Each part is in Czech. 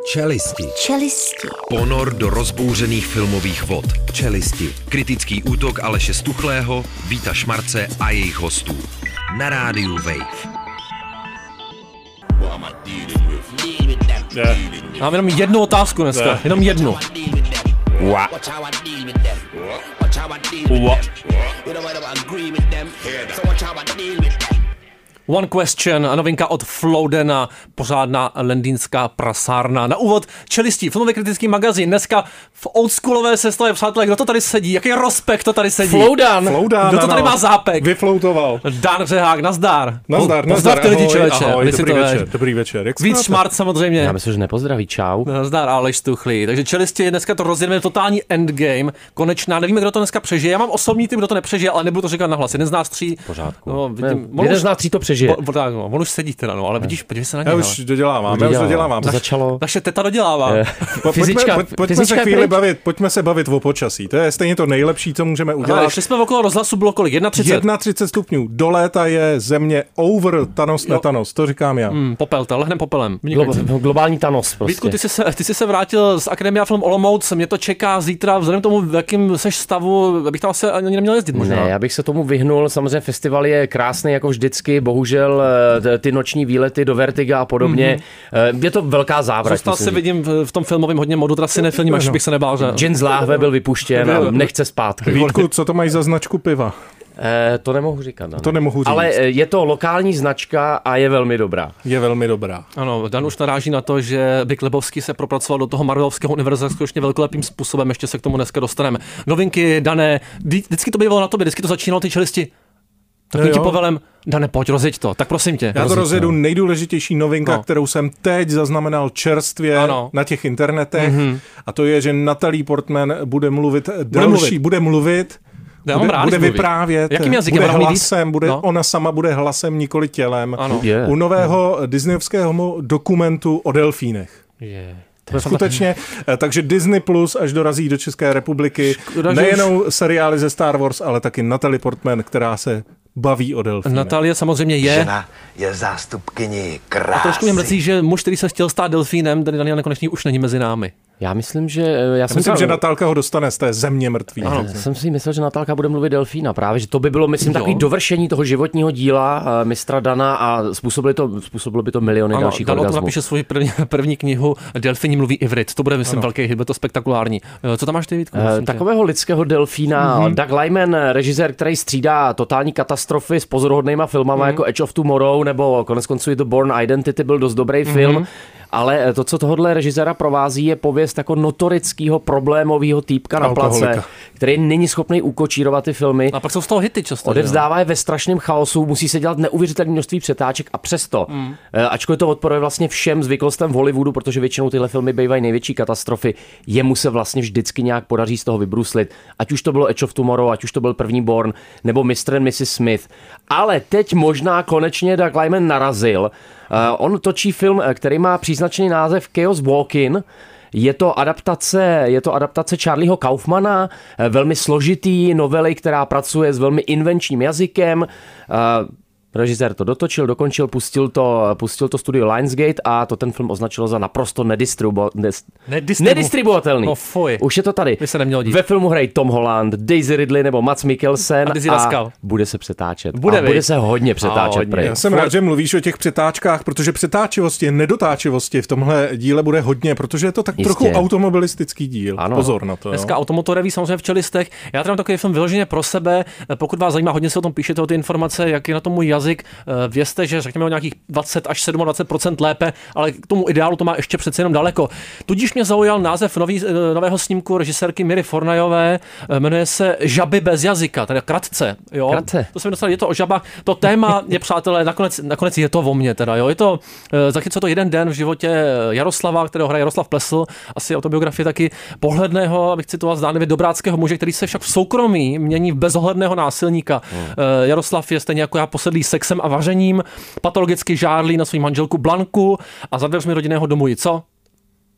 Čelisti. Ponor do rozbouřených filmových vod. Čelisti. Kritický útok Aleše Stuchlého, Víta Šmarce a jejich hostů. Na rádiu Wave. Mám jenom jednu otázku dneska. Jenom jednu. One Question, novinka od Flowdena, pořádná londýnská prasárna. Na úvod Čelistí, filmový kritický magazín. Dneska v oldschoolové sestavě, přátelé, kdo to tady sedí? Jaký rozpekt to tady sedí? Flowdan. Kdo to tady má zápek? Vyfloutoval. Dan Řehák, nazdar. Nazdar. Ty lidi, člověče. Ahoj, dobrý večer. Víc Šmart samozřejmě. Já myslím, že nepozdraví, čau. Nazdar, Aleš Stuchlý. Takže Čelisti, dneska to rozjedeme totální endgame. Konečná, nevíme, kdo to dneska přežije. Já mám osobní tým, kdo to nepřežije, ale nebudu to říkat nahlas. Jeden z nás tří. Pořádku. No, vidím, jeden z nás tří to přežije. On už sedí teda, no, ale vidíš, podívej se na něj. Já už dodělávám. To začalo. Naše teta dodělává. Pojďme se bavit o počasí. To je stejně to nejlepší, co můžeme udělat. Ale šli jsme okolo rozhlasu, bylo kolik? 31? 31 stupňů. Do léta je země over, Thanos, netanos. To říkám já. Popel, lehnem popelem. Globální Thanos prostě. Vítku, ty jsi se vrátil z Akademia Film Olomouc. Mě to čeká zítra, vzhledem k tomu, v jakým seš stavu, bych tam asi ani neměl jezdit možná. Ne, já bych se tomu vyhnul. Samozřejmě festival je krásný jako vždycky. Bohužel ty noční výlety do Vertiga a podobně. Je to velká závrať. Zůstal se vidím v tom filmovém hodně modu, teda si nefilním, až bych se nebál, že... Gin z láhve byl vypuštěn a nechce zpátky. Vítku, co to mají za značku piva? To nemohu říkat. To nemohu říct. Ale je to lokální značka a je velmi dobrá. Ano, Dan už naráží na to, že Big Lebowski se propracoval do toho Marvelovského univerza skutečně velkolepým způsobem, ještě se k tomu dneska dostaneme. Novinky, Dané, vždycky to bývalo na tobě, vždycky to začínalo ty Čelisti. Takovým ti povelem, Dane, pojď, rozjeď to, tak prosím tě. Já to rozjedu, nejdůležitější novinka, kterou jsem teď zaznamenal čerstvě na těch internetech, a to je, že Natalie Portman bude mluvit bude vyprávět, bude hlasem, ona sama bude hlasem, nikoli tělem. U nového disneyovského dokumentu o delfínech. Skutečně, takže Disney Plus až dorazí do České republiky, nejenom seriály ze Star Wars, ale taky Natalie Portman, která se baví o delfínech. Natalie samozřejmě je. Žena je zástupkyní krásy. A trošku mě mrzí, že muž, který se chtěl stát delfínem, tady Daniel Nekonečný už není mezi námi. Já myslím, že... že Natálka ho dostane z té země mrtvý. Já jsem si myslel, že Natálka bude mluvit delfína. Právě, že to by bylo, myslím, takový dovršení toho životního díla mistra Dana a způsobilo by to miliony dalších orgasmů. Dan o tom napíše svou první knihu Delfíni mluví ivrit. To bude, myslím, velký hit, bude to spektakulární. Co tam máš ty, Vítku? Takového lidského delfína. Doug Liman, režisér, který střídá totální katastrofy s pozoruhodnýma filmama jako Edge of Tomorrow nebo koneckonců i The Bourne Identity byl dost dobrý film. Ale to, co tohohle režiséra provází, je pověst jako notorického problémového týpka na place, který není schopný ukočírovat ty filmy. A pak jsou z toho hity často. Odevzdává je ve strašném chaosu, musí se dělat neuvěřitelné množství přetáček a přesto, ačkoliv to odporuje vlastně všem zvyklostem v Hollywoodu, protože většinou tyhle filmy bývají největší katastrofy, jemu se vlastně vždycky nějak podaří z toho vybruslit. Ať už to bylo Edge of Tomorrow, ať už to byl první Bourne, nebo Mr. and Mrs. Smith. Ale teď možná konečně Doug Liman narazil. On točí film, který má příznačný název Chaos Walk-In. Je to adaptace Charlieho Kaufmana, velmi složitý novely, která pracuje s velmi invenčním jazykem. Režisér to dotočil, dokončil, pustil to studio Lionsgate a to ten film označilo za naprosto nedistribuovatelný. No fuj. Už je to tady. By se nemělo dít. Ve filmu hrají Tom Holland, Daisy Ridley nebo Mads Mikkelsen a bude se přetáčet. Bude se hodně přetáčet. Já jsem rád, že mluvíš o těch přetáčkách, protože přetáčivosti, nedotáčivosti v tomhle díle bude hodně, protože je to tak trochu automobilistický díl. Ano. Pozor na to. Dneska automotoreví samozřejmě v Čelistech. Já tady mám takový film vyloženě pro sebe. Pokud vás zajímá, hodně se o tom píšete, o ty informace, jak je na tom můj jazyk. Vězte, že řekněme o nějakých 20 až 27% lépe, ale k tomu ideálu to má ještě přece jenom daleko. Tudíž mě zaujal název nového snímku režisérky Miry Fornajové, jmenuje se Žaby bez jazyka, teda kratce. Jo? Kratce. To se mi dostalo, je to o žabách. To téma je, přátelé, nakonec je to o mně, teda, jo? Je to, zachycuje to jeden den v životě Jaroslava, kterého hraje Jaroslav Plesl, asi autobiografie taky pohledného, abych citoval zdánlivě dobráckého muže, který se však v soukromí mění v bezohledného násilníka. Jaroslav je stejně jako já posedlý sexem a vařením, patologicky žárlí na svou manželku Blanku a za dveřmi rodinného domu i co?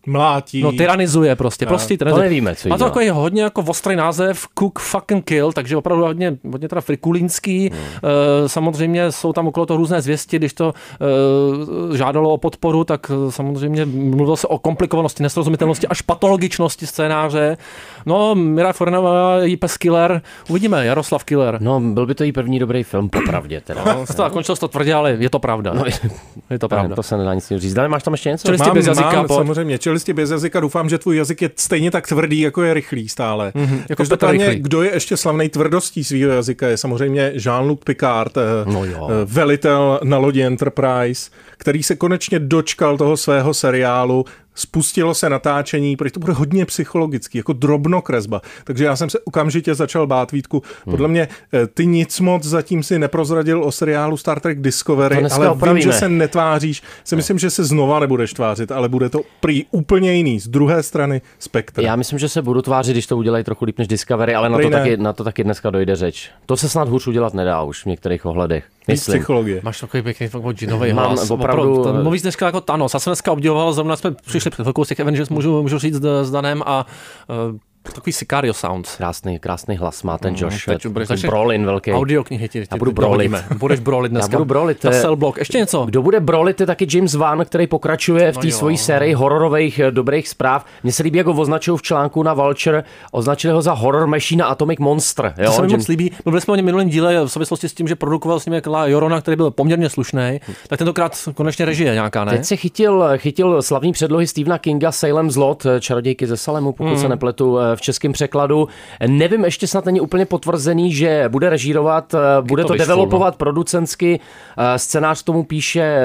mlátí. No, tyranizuje prostě. To nevíme, co má to takový hodně jako ostrý název Cook Fucking Kill, takže opravdu hodně teda frikulínský. Samozřejmě jsou tam okolo toho různé zvěsti, když to žádalo o podporu, tak samozřejmě mluvilo se o komplikovanosti, nesrozumitelnosti až patologičnosti scénáře. No, Mira Fornová, její pes Killer, uvidíme, Jaroslav Killer. No, byl by to jí první dobrý film, popravdě teda. No, končilo to tvrdě, ale je to pravda. No, je to pravda. To se nedá nic říct. Dále máš tam ještě něco? Čelisti bez jazyka. Samozřejmě, Čelisti bez jazyka. Doufám, že tvůj jazyk je stejně tak tvrdý, jako je rychlý stále. Jako Každopádně, kdo je ještě slavnej tvrdostí svého jazyka, je samozřejmě Jean-Luc Picard, velitel na lodi Enterprise, který se konečně dočkal toho svého seriálu. Spustilo se natáčení, protože to bude hodně psychologický, jako drobnokresba. Takže já jsem se okamžitě začal bát, Vítku. Podle mě ty nic moc zatím si neprozradil o seriálu Star Trek Discovery, ale vím, že se netváříš. Myslím, že se znova nebudeš tvářit, ale bude to prý úplně jiný, z druhé strany spektra. Já myslím, že se budu tvářit, když to udělají trochu líp než Discovery, ale na to taky dneska dojde řeč. To se snad hůř udělat nedá už v některých ohledech. Psychologie. Máš takový pěkný džinový hlas. Opravdu. Mluvíš dneska jako Thanos. Já jsem dneska obdivoval, zrovna jsme přišli před chvilkou z těch Avengers, můžu říct s Danem a takový Sicario sounds. Krásný hlas má ten Josh. Brolin velký. Audioknihy ti. Já budu brolit. Budeš brolit dneska. Já budu brolit. Na Cellblock. Ještě něco? Kdo bude brolit, je taky James Wan, který pokračuje v té svojí sérii hororových dobrých zpráv. Mně se líbí, jak ho označují v článku na Vulture. Označili ho za horror machine Atomic Monster. To se mi moc líbí. Mluvili jsme o něm minulém díle v souvislosti s tím, že produkoval snímek La Llorona, který byl poměrně slušný. Tak tentokrát konečně režie nějaká, ne? Teď se chytil slavný předlohy Stephena Kinga Salem's Lot, Čarodějky ze Salemu, pokud se nepletu, v českém překladu. Nevím, ještě snad není úplně potvrzený, že bude režírovat, bude to developovat producentsky. Scénář tomu píše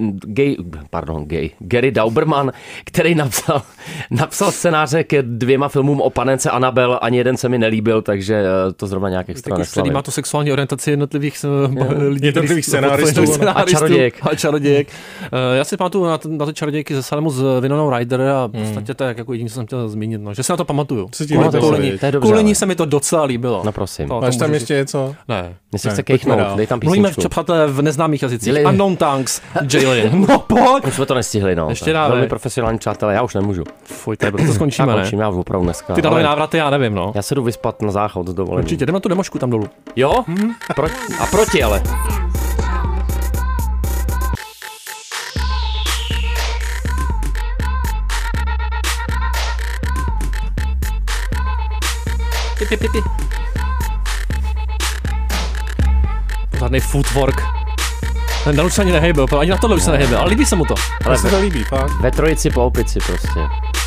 Gary Dauberman, který napsal scénáře ke 2 filmům o panence Annabelle, ani jeden se mi nelíbil, takže to zrovna nějak extra neslavím. Má tu sexuální orientaci jednotlivých scenáristů a čarodějek. Já si pamatuju na ty čarodějky ze Salemu s Winonou Ryder a v podstatě to je jako jediný, co jsem chtěl zmínit, že se na to pamatuju. Kvůli ní se mi to docela líbilo. No prosím. Máš tam ještě něco? Ne. Mně se chce kejchnout, dej tam písničku. Mluvíme přátelé v neznámých jazycích. Unknown Tongues, Jailin. No pojď. Už jsme to nestihli, no. Ještě dále. Velmi profesionální přátelé, já už nemůžu. Fuj, to skončíme, ne? Já už opravdu dneska. Ty další návraty, já nevím, no. Já se jdu vyspat na záchod z dovolení. Určitě, jdeme na tu demošku tam dolů. Jo? Proti ale. Pi. Žádný footwork. Ten Dan už se ani nehejbil, ani na tohle už se nehejbil, ale líbí se mu to. Ale se to líbí, fakt. Ve trojici po opici prostě.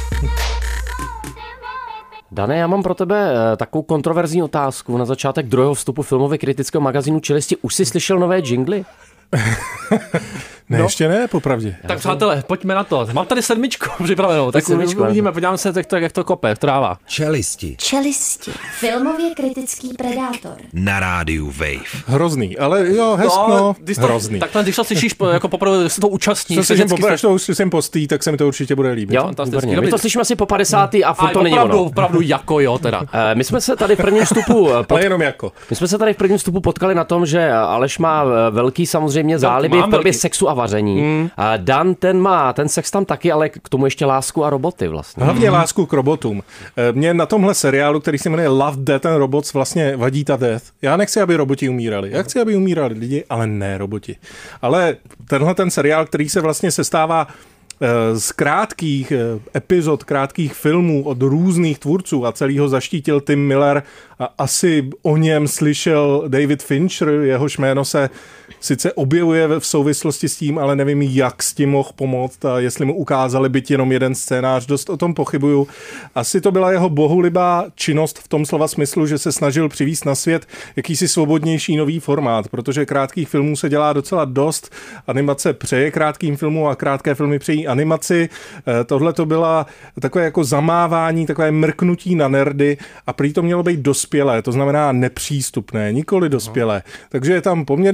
Dane, já mám pro tebe takovou kontroverzní otázku. Na začátek druhého vstupu filmově kritického magazínu Čelisti. Už jsi slyšel nové jingly? Ne, ještě ne, popravdě. Tak přátelé, pojďme na to. Mám tady 7 připravenou, tak uvidíme, podíváme se, jak to kope, tráva. Čelisti. Filmově kritický predátor. Na rádiu Wave. Hrozný, ale jo, hrozný. Tak když to slyšíš jako poprvé, se to účastníš. Až to uslyším postý, tak se mi to určitě bude líbit. Jo, fantasticky. My to slyšíme asi po 50. a furt to není ono. Opravdu jako jo, teda. My jsme se tady v prvním vstupu... jenom jako. My jsme se tady v prvním vstupu potkali na tom, že Aleš má velký samozřejmě záliby v podobě sexu a vaření. Dan, ten sex tam taky, ale k tomu ještě lásku a roboty vlastně. Hlavně lásku k robotům. Mě na tomhle seriálu, který se jmenuje Love, Death and Robots, vlastně vadí ta death. Já nechci, aby roboti umírali. Já chci, aby umírali lidi, ale ne roboti. Ale ten seriál, který se vlastně sestává z krátkých epizod, krátkých filmů od různých tvůrců a celý ho zaštítil Tim Miller a asi o něm slyšel David Fincher, jehož jméno se sice objevuje v souvislosti s tím, ale nevím, jak s tím mohl pomoct a jestli mu ukázali byť jenom jeden scénář, dost o tom pochybuju. Asi to byla jeho bohulibá činnost v tom slova smyslu, že se snažil přivést na svět jakýsi svobodnější nový formát, protože krátkých filmů se dělá docela dost, animace přeje krátkým filmům a krátké filmy přejí animaci. Tohle to byla takové jako zamávání, takové mrknutí na nerdy a prý to mělo být dospělé, to znamená nepřístupné, nikoli dospělé. Takže je tam poměrně dost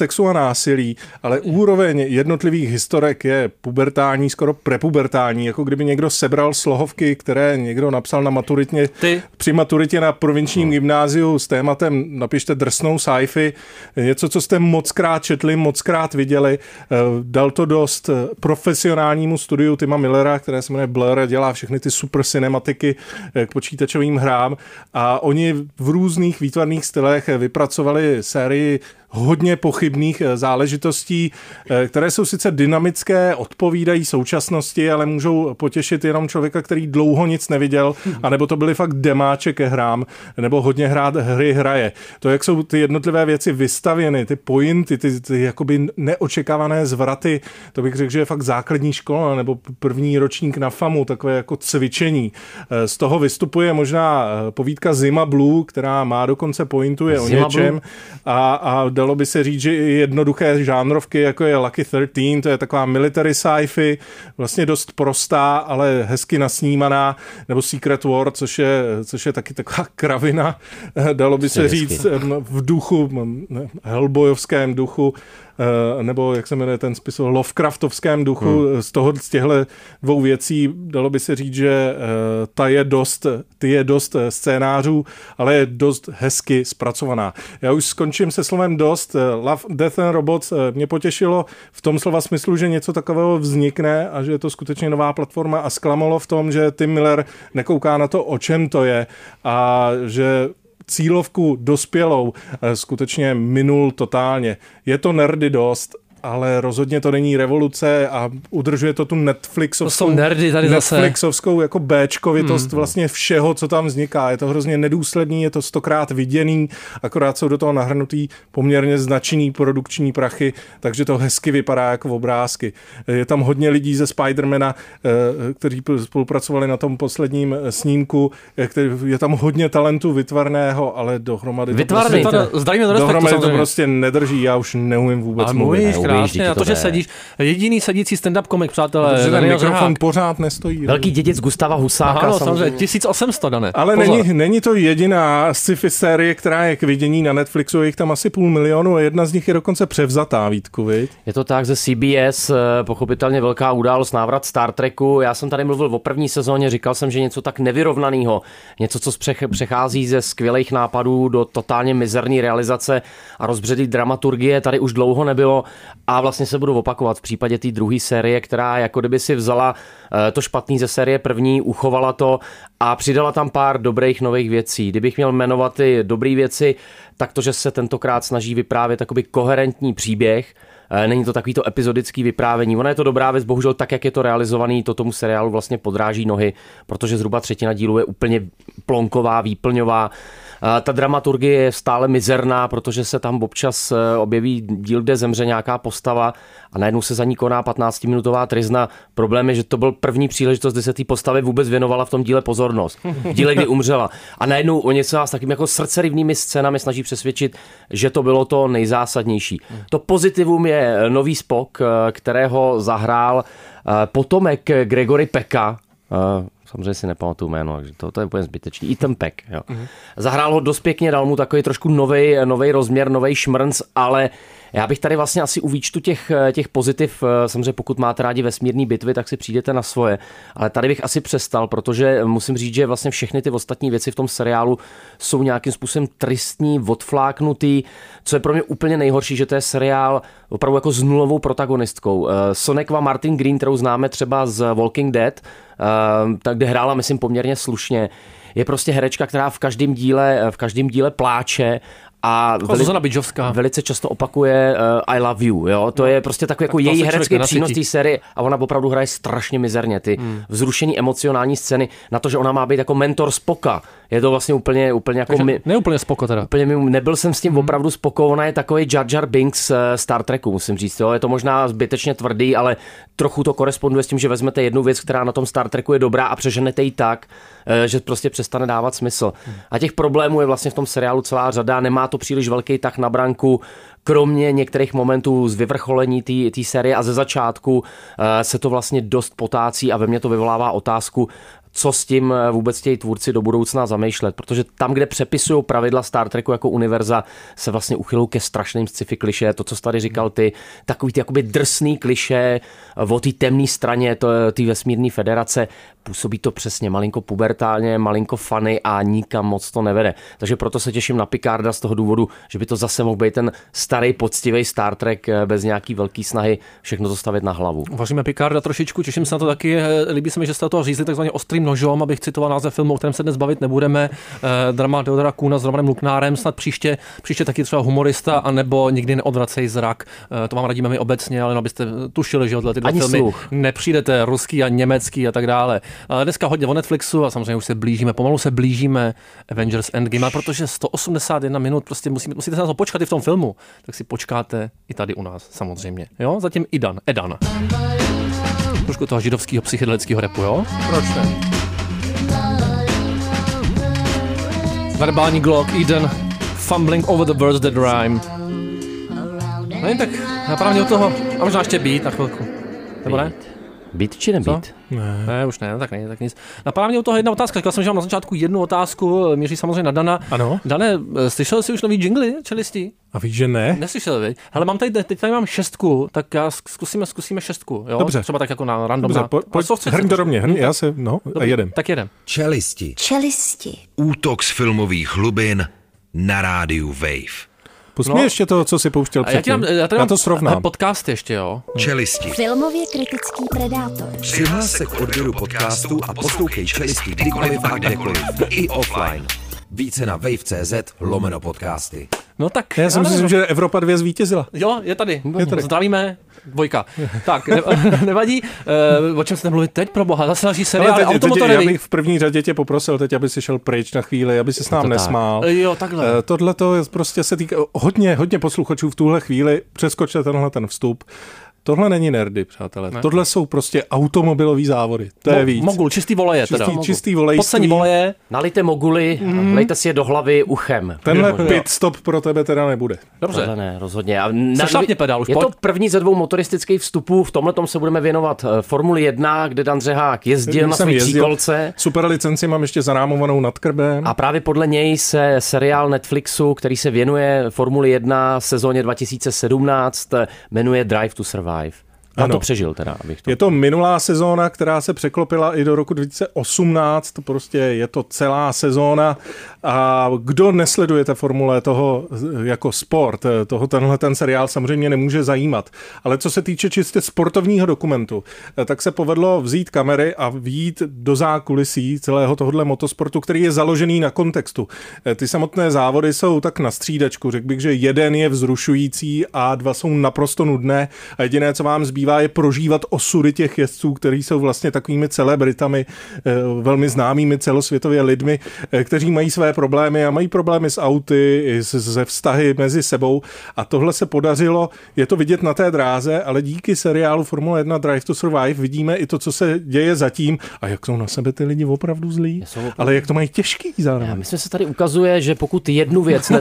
sexu a násilí, ale úroveň jednotlivých historek je pubertální, skoro prepubertální, jako kdyby někdo sebral slohovky, které někdo napsal na maturitě, při maturitě na provinčním gymnáziu s tématem napište drsnou sci-fi, něco, co jste mockrát četli, mockrát viděli, dal to dost profesionálnímu studiu Tima Millera, které se jmenuje Blur, dělá všechny ty super cinematiky k počítačovým hrám a oni v různých výtvarných stylech vypracovali sérii hodně pochybných záležitostí, které jsou sice dynamické, odpovídají současnosti, ale můžou potěšit jenom člověka, který dlouho nic neviděl, anebo to byly fakt demáče ke hrám, nebo hodně hry hraje. To, jak jsou ty jednotlivé věci vystavěny, ty pointy, ty jakoby neočekávané zvraty, to bych řekl, že je fakt základní škola, nebo první ročník na FAMu, takové jako cvičení. Z toho vystupuje možná povídka Zima Blue, která má dokonce pointuje o něčem a dalo by se říct, že jednoduché žánrovky, jako je Lucky 13, to je taková military sci-fi, vlastně dost prostá, ale hezky nasnímaná, nebo Secret War, což je taky taková kravina, dalo by se říct v duchu, hellboyovském duchu, nebo jak se jmenuje ten spis, Lovecraftovském duchu, z těchto dvou věcí dalo by se říct, že ty je dost scénářů, ale je dost hezky zpracovaná. Já už skončím se slovem dost. Love, Death and Robots mě potěšilo v tom slova smyslu, že něco takového vznikne a že je to skutečně nová platforma a zklamalo v tom, že Tim Miller nekouká na to, o čem to je a že cílovku dospělou skutečně minul totálně. Je to nerdy dost, ale rozhodně to není revoluce a udržuje to tu Netflixovskou jako béčkovitost vlastně všeho, co tam vzniká. Je to hrozně nedůsledný, je to 100krát viděný, akorát jsou do toho nahrnutý poměrně značný produkční prachy, takže to hezky vypadá jako obrázky. Je tam hodně lidí ze Spidermana, kteří spolupracovali na tom posledním snímku, je tam hodně talentu vytvarného, ale dohromady to prostě nedrží, já už neumím vůbec mluvit. Krásně, na to, že sedíš. Jediný sedící stand-up komik, přátelé. Protože ten mikrofon pořád nestojí. Velký dědic Gustava Husáka. Ano, samozřejmě. 1800, Dané. Ale není to jediná sci-fi série, která je k vidění na Netflixu. Je jich tam asi 500 000 a jedna z nich je dokonce převzatá, Vítku, viď? Je to tak, ze CBS, pochopitelně velká událost, návrat Star Treku. Já jsem tady mluvil o první sezóně, říkal jsem, že něco tak nevyrovnaného, něco, co přechází ze skvělých nápadů do totálně mizerní realizace a rozbředlý dramaturgie tady už dlouho nebylo. A vlastně se budu opakovat v případě té druhé série, která jako kdyby si vzala to špatný ze série první, uchovala to a přidala tam pár dobrých nových věcí. Kdybych měl jmenovat ty dobré věci, tak to, že se tentokrát snaží vyprávět takový koherentní příběh, není to takový to epizodický vyprávění. Ona je to dobrá věc, bohužel tak, jak je to realizovaný, to tomu seriálu vlastně podráží nohy, protože zhruba třetina dílu je úplně plonková, výplňová. Ta dramaturgie je stále mizerná, protože se tam občas objeví díl, kde zemře nějaká postava a najednou se za ní koná 15-minutová tryzna. Problém je, že to byl první příležitost, kdy se té postavě vůbec věnovala v tom díle pozornost. V díle, kdy umřela. A najednou o něco s takými jako srdcerivnými scénami snaží přesvědčit, že to bylo to nejzásadnější. To pozitivum je nový Spock, kterého zahrál potomek Gregory Pecka. Samozřejmě si nepamatuju jméno, takže to je úplně zbytečný. Ethan Peck, jo. Zahrál ho dost pěkně, dal mu takový trošku novej rozměr, novej šmrnc, ale já bych tady vlastně asi u výčtu těch pozitiv, samozřejmě pokud máte rádi vesmírný bitvy, tak si přijdete na svoje, ale tady bych asi přestal, protože musím říct, že vlastně všechny ty ostatní věci v tom seriálu jsou nějakým způsobem tristní, odfláknutý, co je pro mě úplně nejhorší, že to je seriál opravdu jako s nulovou protagonistkou. Sonekva Martin Green, kterou známe třeba z Walking Dead, tak kde hrála, myslím, poměrně slušně. Je prostě herečka, která v každém díle pláče a velice často opakuje I love you, jo? To je prostě takový jako její herecký přínos té série a ona opravdu hraje strašně mizerně. Ty vzrušený emocionální scény na to, že ona má být jako mentor Spocka. Je to vlastně úplně jako... Neúplně Spocko teda. Nebyl jsem s tím opravdu spokojený. Ona je takový Jar Jar Binks Star Treku, musím říct. Jo? Je to možná zbytečně tvrdý, ale trochu to koresponduje s tím, že vezmete jednu věc, která na tom Star Treku je dobrá a přeženete ji tak, že prostě přestane dávat smysl. A těch problémů je vlastně v tom seriálu celá řada. Nemá to příliš velký tah na branku. kromě některých momentů z vyvrcholení té série a ze začátku se to vlastně dost potácí a ve mně to vyvolává otázku, co s tím vůbec chtějí tvůrci do budoucna zamýšlet, protože tam, kde přepisují pravidla Star Treku jako univerza, se vlastně uchylou ke strašným sci-fi klišé, to, co jsi tady říkal ty, takový ty jakoby drsný klišé o té temné straně té vesmírné federace, působí to přesně malinko pubertálně, malinko funny a nikam moc to nevede. Takže proto se těším na Picarda z toho důvodu, že by to zase mohl být ten starý poctivý Star Trek bez nějaký velký snahy všechno to stavit na hlavu. Uvažíme Picarda trošičku, těším se na to taky. Líbí se mi, že jste toho řízli takzvaně ostrým nožom, abych citoval název filmu, o kterém se dnes bavit nebudeme. Drama Theodora Kuhna s Romanem Luknárem, snad příště taky třeba humorista, anebo Nikdy neodvracej zrak. To vám radíme my obecně, ale abyste tušili, že tyhle ty dva filmy nepřijdete, ruský a německý a tak dále. Dneska hodně o Netflixu a samozřejmě už pomalu se blížíme Avengers Endgame, a protože 181 minut, prostě musíte se na to počkat i v tom filmu, tak si počkáte i tady u nás samozřejmě. Jo? Zatím Edan. Trošku toho židovského psychedelického rapu, jo? Proč ne? Verbální Glock, Eden, fumbling over the words that rhyme. No tak napravně u toho, a možná ještě beat na chvilku. Nebo ne? Beat či nebýt? Ne, už ne, tak nic. Napadá mě u toho jedna otázka. Říkal jsem, že mám na začátku jednu otázku, míří samozřejmě na Dana. Ano. Dane, slyšel jsi už nový jingly Čelisti? A víš, že ne? Neslyšel, viď? Hele, teď tady mám 6, tak já zkusíme 6, jo? Dobře. Třeba tak jako na random. Dobře, hrň do mě, já se, a jedem. Tak jedem. Čelisti. Čelisti. Útok z filmových hlubin na rádiu Wave. Pusť mi ještě to, co si pouštěl předtím. Já to srovnám. Podcast ještě, jo. Čelisti. Filmově kritický predátor. Přihlás se k odběru podcastu a poslouchej Čelisti kdykoliv a kdekoliv. I offline. Více na wave.cz/podcasty. No tak. Já si myslím, že Evropa 2 zvítězila. Jo, je tady. Zdravíme. 2. Tak, nevadí. O čem jste mluvit teď, pro boha? Zase další seriál automotorový. Já bych v první řadě tě poprosil teď, aby si šel pryč na chvíli, aby si s nám nesmál. Jo, takhle. Tohle to prostě se týká hodně posluchačů v tuhle chvíli. Přeskočte ten vstup. Tohle není nerdy, přátelé. Ne. Tohle jsou prostě automobilový závody. To je víc. Mogul, čistý voleje teda. Čistý volejství. Podcení voleje. Nalijte moguly, lejte si je do hlavy uchem. Tenhle pit stop pro tebe teda nebude. Dobře. Tohle ne, rozhodně. Sešlapně pedál už. Je to první ze 2 motoristických vstupů. V tomhletom se budeme věnovat Formuli 1, kde Dan Řehák jezdil na své příkolce. Super licenci mám ještě zarámovanou nad krbem. A právě podle něj se seriál Netflixu, který se věnuje Formuli 1 sezóně 2017, jmenuje Drive to Survive. Já to přežil teda. Je to minulá sezóna, která se překlopila i do roku 2018, prostě je to celá sezóna a kdo nesledujete formule toho jako sport, tenhle ten seriál samozřejmě nemůže zajímat. Ale co se týče čistě sportovního dokumentu, tak se povedlo vzít kamery a vjít do zákulisí celého tohohle motosportu, který je založený na kontextu. Ty samotné závody jsou tak na střídačku, řekl bych, že jeden je vzrušující a 2 jsou naprosto nudné a jediné, co vám zbývá, je prožívat osudy těch jezdců, kteří jsou vlastně takovými celebritami, velmi známými celosvětově lidmi, kteří mají své problémy a mají problémy s auty, se vztahy mezi sebou a tohle se podařilo, je to vidět na té dráze, ale díky seriálu Formule 1 Drive to Survive vidíme i to, co se děje zatím a jak jsou na sebe ty lidi opravdu zlí, ale jak to mají těžký zároveň. Myslím, se tady ukazuje, že pokud jednu věc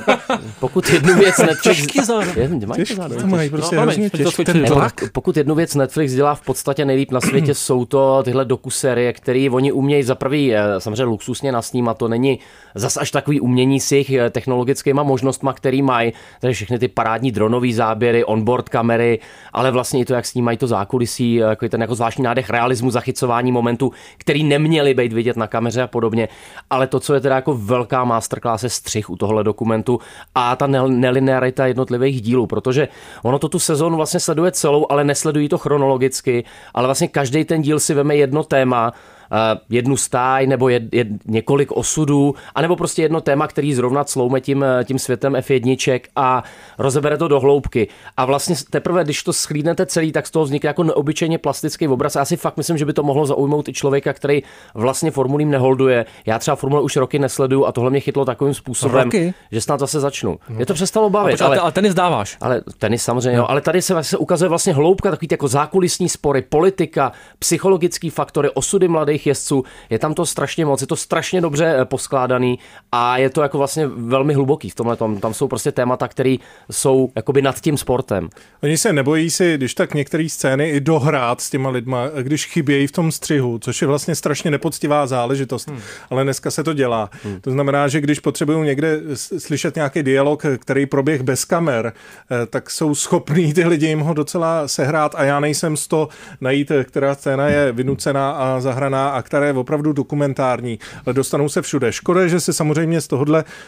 pokud jednu věc Netflix dělá v podstatě nejlíp na světě, jsou to tyhle dokusérie, které oni umějí za prvý samozřejmě luxusně nasnímat, to není zas až takový umění s jejich technologickýma možnostma, který mají, takže všechny ty parádní dronové záběry, onboard kamery, ale vlastně i to, jak snímají to zákulisí, jako ten jako zvláštní nádech realismu, zachycování momentu, který neměli být vidět na kameře a podobně, ale to, co je teda jako velká masterclass, je střih u tohle dokumentu a ta nelinearita jednotlivých dílů, protože ono to tu sezónu vlastně sleduje celou, ale nesledují to chronologicky, ale vlastně každý ten díl si veme jedno téma, jednu stáj nebo několik osudů, anebo prostě jedno téma, který zrovna cloume tím světem F1 a rozebere to do hloubky. A vlastně teprve, když to schlídnete celý, tak z toho vznikne jako neobyčejně plastický obraz. Já si fakt myslím, že by to mohlo zaujmout i člověka, který vlastně formulím neholduje. Já třeba formule už roky nesleduju a tohle mě chytlo takovým způsobem, že snad zase začnu. Mě to přestalo bavit. Ale tenis dáváš. Ale tenis samozřejmě, jo. Ale tady se ukazuje vlastně hloubka, takový jako zákulisní spory, politika, psychologický faktory, osudy mladých těch jezdců, je tam to strašně moc, je to strašně dobře poskládaný a je to jako vlastně velmi hluboký v tomhle tom. Tam jsou prostě témata, které jsou jakoby nad tím sportem. Oni se nebojí si, když tak některé scény i dohrát s těma lidma, když chybějí v tom střihu, což je vlastně strašně nepoctivá záležitost, ale dneska se to dělá. To znamená, že když potřebují někde slyšet nějaký dialog, který proběh bez kamer, tak jsou schopní ty lidi jim ho docela sehrát a já nejsem z toho najít, která scéna je vynucená a zahraná a která je opravdu dokumentární, ale dostanou se všude. Škoda, že se samozřejmě z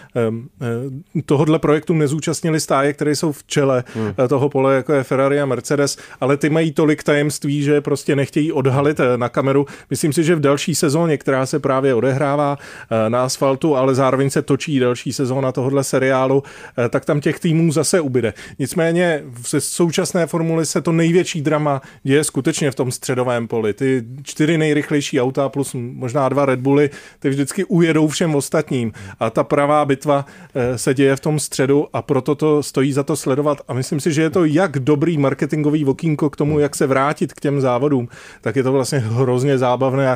tohohle projektu nezúčastnili stáje, které jsou v čele toho pole, jako je Ferrari a Mercedes, ale ty mají tolik tajemství, že prostě nechtějí odhalit na kameru. Myslím si, že v další sezóně, která se právě odehrává na asfaltu, ale zároveň se točí další sezóna tohohle seriálu, tak tam těch týmů zase ubyde. Nicméně v současné formuli se to největší drama děje skutečně v tom středovém poli. Ty 4 nejrychlejší auta plus možná 2 Red Bully, ty vždycky ujedou všem ostatním. A ta pravá bitva se děje v tom středu a proto to stojí za to sledovat. A myslím si, že je to jak dobrý marketingový okýnko k tomu, jak se vrátit k těm závodům, tak je to vlastně hrozně zábavné a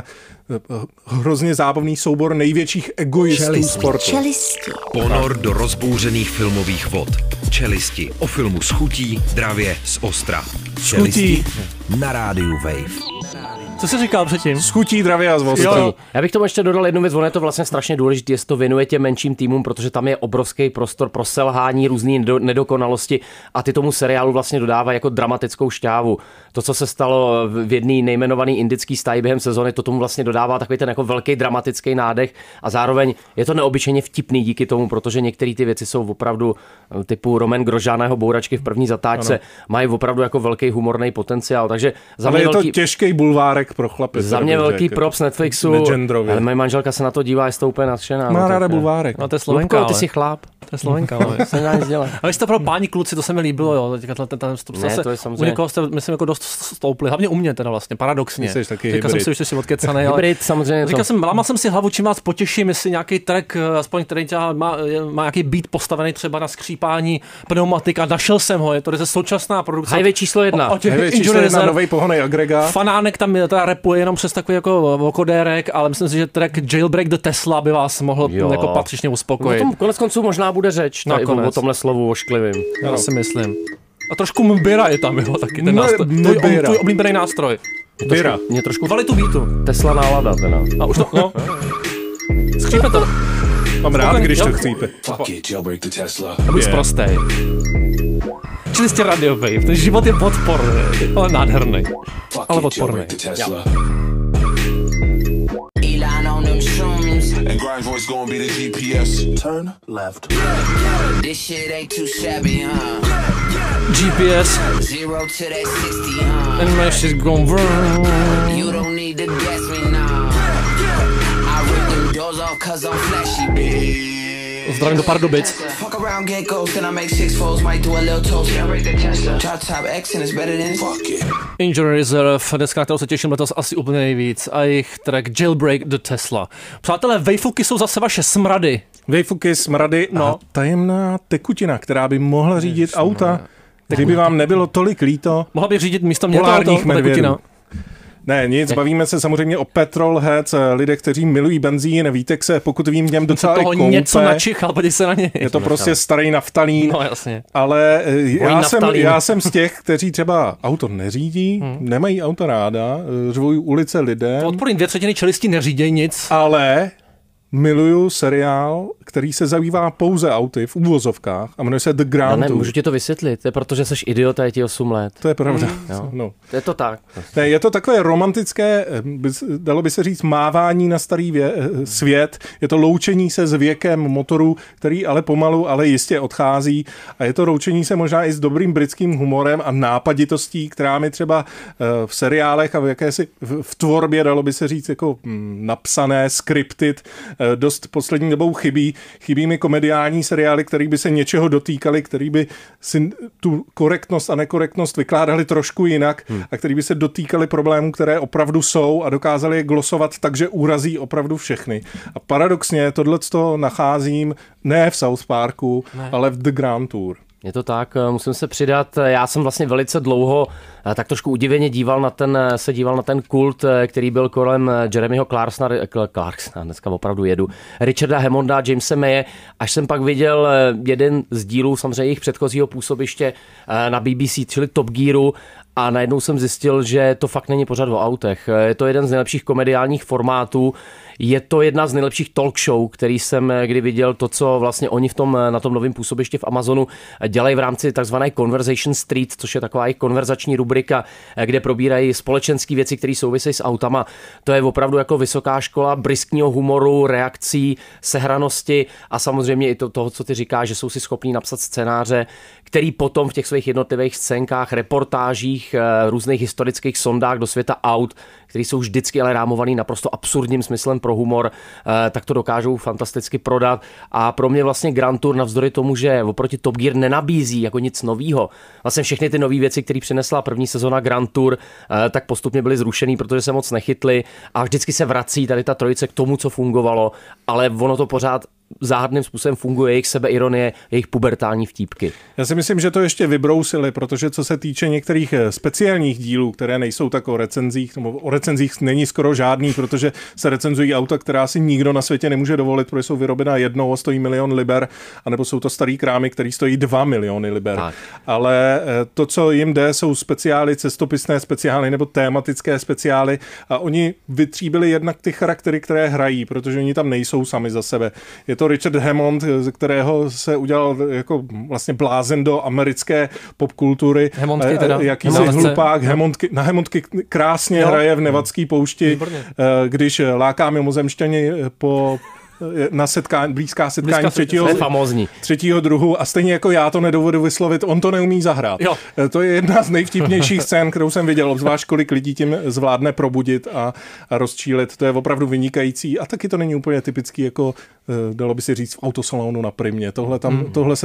hrozně zábavný soubor největších egoistů sportu. Čelisti. Ponor do rozbouřených filmových vod. Čelisti. O filmu s chutí, dravě, z ostra. Čelisti na rádiu Wave. Co jsi říkal předtím? S chutí, dravě a z ostra. Já bych tomu ještě dodal jednu věc, ono je to vlastně strašně důležité, jestli to věnuje těm menším týmům, protože tam je obrovský prostor pro selhání, různé nedokonalosti a ty tomu seriálu vlastně dodávají jako dramatickou šťávu. To, co se stalo v jedné nejmenované indické stáji během sezony, to tomu vlastně dodává takový ten jako velký dramatický nádech a zároveň je to neobyčejně vtipný díky tomu, protože některé ty věci jsou opravdu typu Roman Grožáného Bouračky v první zatáčce, mají opravdu jako velký humorný potenciál, takže za mě je to těžký bulvárek pro chlapy. Za mě velký props Netflixu, ale moje manželka se na to dívá, je to úplně nadšená. Má ráda bulvárek. No to je Slovenka, ale. Ty jsi chlap. To je Slovenka, ale se nedá nic dělat. Ale jste opravdu páni kluci, to se mi líbilo, jo. Ne, to je samozřejmě. U někoho jste, myslím, jako dost stoupli, hlavně u mě teda vlastně, paradoxně. Jsi taky Říkal jsem si, že jsi odkecanej, ale hybrid, samozřejmě. Říkal jsem, lámal jsem si hlavu, čím vás potěším, jestli nějaký track, aspoň který má nějaký beat postavený třeba na skřípání pneumatik a našel jsem ho, je to současná produkce. Highway číslo 1. Highway číslo 1, nový pohonný agregát. Fanánek tam teda rapuje jenom přes takový jako vokodérek, ale myslím si, že track Jailbreak the Tesla by vás mohl jako patřičně uspokojit. O tom konec konců možná bude řeč, o tomhle slovu ošklivým. Já si myslím. A trošku mbira je tam, jo, taky ten nástroj. Tvůj oblíbený nástroj. Bira. Mě trošku kvalitu beatu. Tesla nálada, teda. A už to, no. Skřípe to. Mám rád, když to chcípe. A buď prostej. Čilisti Radio Wave, ten život je podporný, ale nádherný. Ale podporný. And Grind Voice gonna be the GPS. Turn left. This shit ain't too shabby, huh? GPS. 0 to that 60, huh? And my shit's gon' burn. You don't need to guess me now. I rip them doors off cause I'm flashy, bitch. Zdravím do Pardubic. Fuck around, get ghost, and I make 6 folds, might do a little toast. Drop top X and it's better than fuck it. Injury Reserve, dneska na kterou se těším letos asi úplně nejvíc. A jejich track Jailbreak the Tesla. Přátelé, vejfuky jsou zase vaše smrady. Vejfuky, smrady, no. Tajemná tekutina, která by mohla řídit auta, kdyby vám nebylo tolik líto. Mohla by řídit místo mě to auto, tekutina. Ne, nic, bavíme se samozřejmě o petrolheads, lidé, kteří milují benzín, Vítek se, pokud vím, něm docela i koupe. Něco načichal, podívej se na něj. Je to prostě starý naftalín. No jasně. Ale já jsem z těch, kteří třeba auto neřídí, nemají auto ráda, řvují ulice lidem. Odporím 2/3 čelistí neříděj nic. Ale miluju seriál, který se zabývá pouze auty v uvozovkách a jmenuje se The Grand Tour. Můžu ti to vysvětlit, to je proto, že jsi idiot a je ti 8 let. To je pravda. No. Je to tak. Ne, je to takové romantické, dalo by se říct, mávání na starý svět. Je to loučení se s věkem motoru, který ale pomalu, ale jistě odchází. A je to loučení se možná i s dobrým britským humorem a nápaditostí, která mi třeba v seriálech a v jakési v tvorbě, dalo by se říct, jako napsané, scripted, dost poslední dobou chybí. Chybí mi komediální seriály, který by se něčeho dotýkali, který by si tu korektnost a nekorektnost vykládali trošku jinak a který by se dotýkali problémů, které opravdu jsou a dokázali je glosovat tak, že urazí opravdu všechny. A paradoxně tohleto nacházím ne v South Parku, ale v The Grand Tour. Je to tak, musím se přidat. Já jsem vlastně velice dlouho tak trošku udiveně díval na ten kult, který byl kolem Jeremyho Clarksona, dneska opravdu jedu, Richarda Hammonda, Jamese Maye, až jsem pak viděl jeden z dílů samozřejmě jejich předchozího působiště na BBC, čili Top Gearu, a najednou jsem zjistil, že to fakt není pořad o autech. Je to jeden z nejlepších komediálních formátů, je to jedna z nejlepších talk show, který jsem kdy viděl, to, co vlastně oni na tom novém působišti v Amazonu dělají v rámci takzvané Conversation Street, což je taková jejich konverzační rubrika, kde probírají společenské věci, které souvisejí s autama. To je opravdu jako vysoká škola briskního humoru, reakcí, sehranosti a samozřejmě i toho, co ty říkáš, že jsou si schopní napsat scénáře, který potom v těch svých jednotlivých scénkách, reportážích, různých historických sondách do světa aut, který jsou vždycky ale rámovaný naprosto absurdním smyslem pro humor, tak to dokážou fantasticky prodat. A pro mě vlastně Grand Tour, navzdory tomu, že oproti Top Gear nenabízí jako nic novýho, vlastně všechny ty nové věci, které přinesla první sezona Grand Tour, tak postupně byly zrušený, protože se moc nechytli a vždycky se vrací tady ta trojice k tomu, co fungovalo, ale ono to pořád záhadným způsobem funguje, jejich sebeironie, jejich pubertální vtípky. Já si myslím, že to ještě vybrousili, protože co se týče některých speciálních dílů, které nejsou tak o recenzích, nebo o recenzích není skoro žádný, protože se recenzují auta, která si nikdo na světě nemůže dovolit, protože jsou vyrobena jednou, stojí 1 000 000 liber, anebo jsou to starý krámy, který stojí 2 miliony liber. Tak. Ale to, co jim jde, jsou speciály, cestopisné speciály nebo tématické speciály a oni vytříbili jednak ty charaktery, které hrají, protože oni tam nejsou sami za sebe. Je to Richard Hammond, ze kterého se udělal jako vlastně blázen do americké popkultury. Hemontky teda. Jakýsi hlupák. Na Hemontky krásně hraje v nevadské poušti, když láká mimozemšťany na blízká setkání třetího druhu a stejně jako já to nedovedu vyslovit, on to neumí zahrát. Jo. To je jedna z nejvtipnějších scén, kterou jsem viděl, obzvlášť kolik lidí tím zvládne probudit a rozčílit. To je opravdu vynikající a taky to není úplně typický, jako dalo by si říct v autosalonu na Primě. Tohle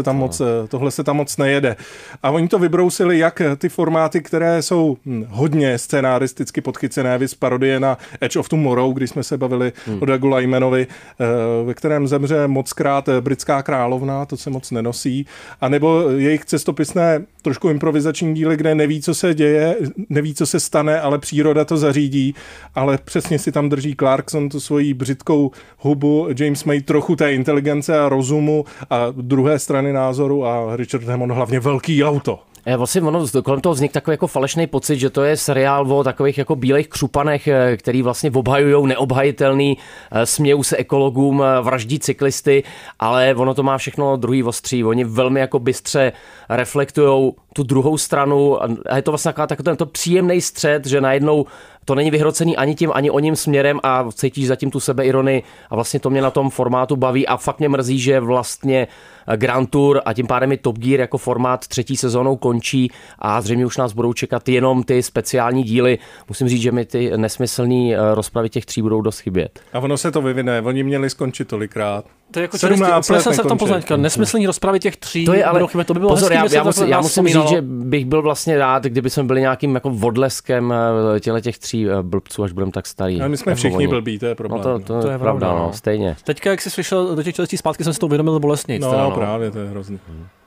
se tam moc nejede. A oni to vybrousili jak ty formáty, které jsou hodně scénaristicky podchycené, viz parodie na Edge of Tomorrow, když jsme se bavili o Dougu Lymanovi, ve kterém zemře mockrát britská královna, to se moc nenosí, a nebo jejich cestopisné trošku improvizační díly, kde neví, co se děje, neví, co se stane, ale příroda to zařídí, ale přesně si tam drží Clarkson tu svoji břitkou hubu, James May trochu té inteligence a rozumu a druhé strany názoru a Richard Hammond hlavně velký auto. Vlastně kolem toho vznikl takový jako falešný pocit, že to je seriál o takových jako bílých křupanech, který vlastně obhajujou neobhajitelný, smějou se ekologům, vraždí cyklisty, ale ono to má všechno druhý ostří. Oni velmi jako bystře reflektujou tu druhou stranu a je to vlastně takový tento příjemný střed, že najednou to není vyhrocený ani tím, ani oním směrem a cítíš zatím tu sebeironii a vlastně to mě na tom formátu baví a fakt mě mrzí, že vlastně Grand Tour a tím pádem i Top Gear jako formát 3. sezónou končí a zřejmě už nás budou čekat jenom ty speciální díly. Musím říct, že mi ty nesmyslný rozpravy těch 3 budou dost chybět. A ono se to vyvine, oni měli skončit tolikrát. To je jako 17 let jsem se v tom poznat. Nesmyslný rozpravy těch 3 to je ale chybět. To by bylo pozor, hezký, já musím říct, že bych byl vlastně rád, kdyby jsme byli nějakým jako odleskem těch 3 blbců, až budeme tak starý. Ale my jsme všichni blbí, to je problém. No to je pravda, no, stejně. Teďka, jak jsi slyšel do těch čelistí zpátky, jsem si to uvědomil bolestnějc. No, právě, to je hrozný.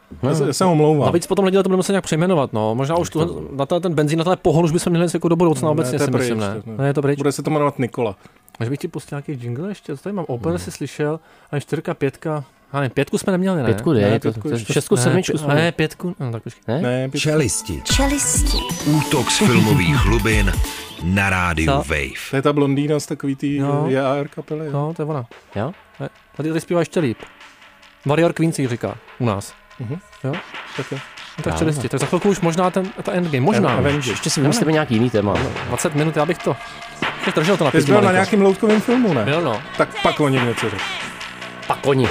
Já se omlouvám. Navíc potom lidi to budeme se nějak přejmenovat, no. Možná už na ten benzín, na tenhle pohon už bychom měli jako do budoucna obecně, si myslím, ne? Ne, je to pryč. Bude se to jmenovat Nikola. Až bych ti pustil nějaký jingle ještě, co tady mám? Open si slyšel, a 4, 5. A ne, 5 jsme neměli, ne? 5 je, 6, 7 jsme. Ne, 5. No, tak počkej. Ne, Čelisti. Útok z filmových hlubin na rádiu Wave. To je ta blondýna z takový tý JR kapely. No, to je ona. Jo? Tady zpívá ještě líp. Warrior Queen si říká u nás. Jo? Tak je. No, tak čelisti. Tak za chvilku už možná ta endgame. Možná. Ještě si vymyslíme nějaký jiný téma. 20 minut, já bych to držel to na pět. Ty jsi byl na nějakým loutkovém filmu, ne? Byl, no. Tak pak o něm něco řekl. Pak oni.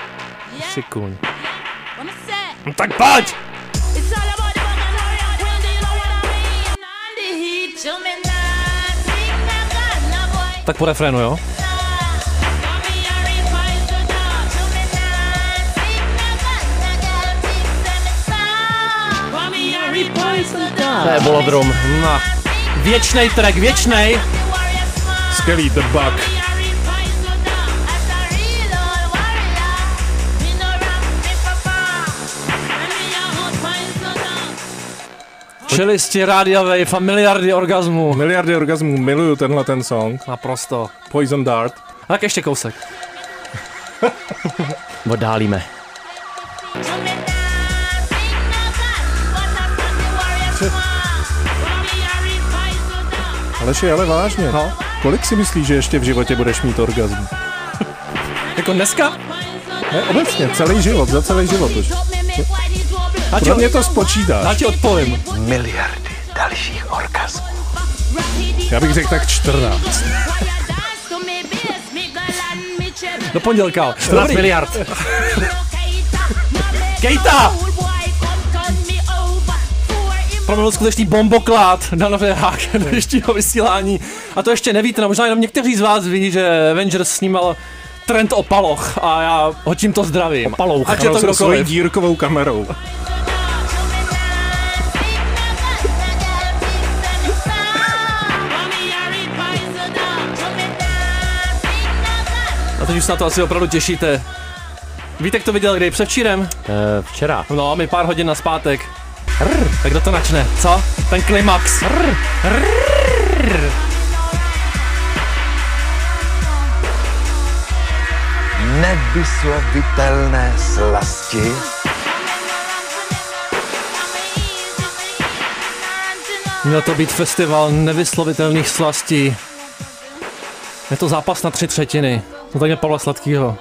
Sikuň. No tak pojď! Tak po refrénu, jo? To je Bolodrum. No. Věčnej track, věčnej. Skvělý, The Bug. Čelisti, Rádia Wave a miliardy orgazmů. Miliardy orgazmů, miluju tenhle ten song. Naprosto. Poison Dart. Tak ještě kousek. Oddálíme. Aleši, ale vážně. No. Kolik si myslíš, že ještě v životě budeš mít orgazm? Jako dneska? Ne, obecně, celý život, za celý život už. Pro mě to spočítáš. Já ti odpovím. Miliardy dalších orgazmů. Já bych řekl tak 14. Do pondělka. 14 miliard. Kejta! Proměnul skutečný bomboklad na novinách dnešního vysílání. A to ještě nevíte, no možná jenom někteří z vás ví, že Avengers snímal Trent Opaloch a já ho tímto zdravím. Opalouch. Ať je to kdokoliv. Svojí dírkovou kamerou. A teď už se na to asi opravdu těšíte. Víte, jak to viděl kdy? Předvčírem? Včera. No, mi pár hodin nazpátek. Tak kdo to načne? Co? Ten klimax. Nevyslovitelné slasti. Měl to být festival nevyslovitelných slastí. Je to zápas na 3/3. To tak je Pavla Sladkýho.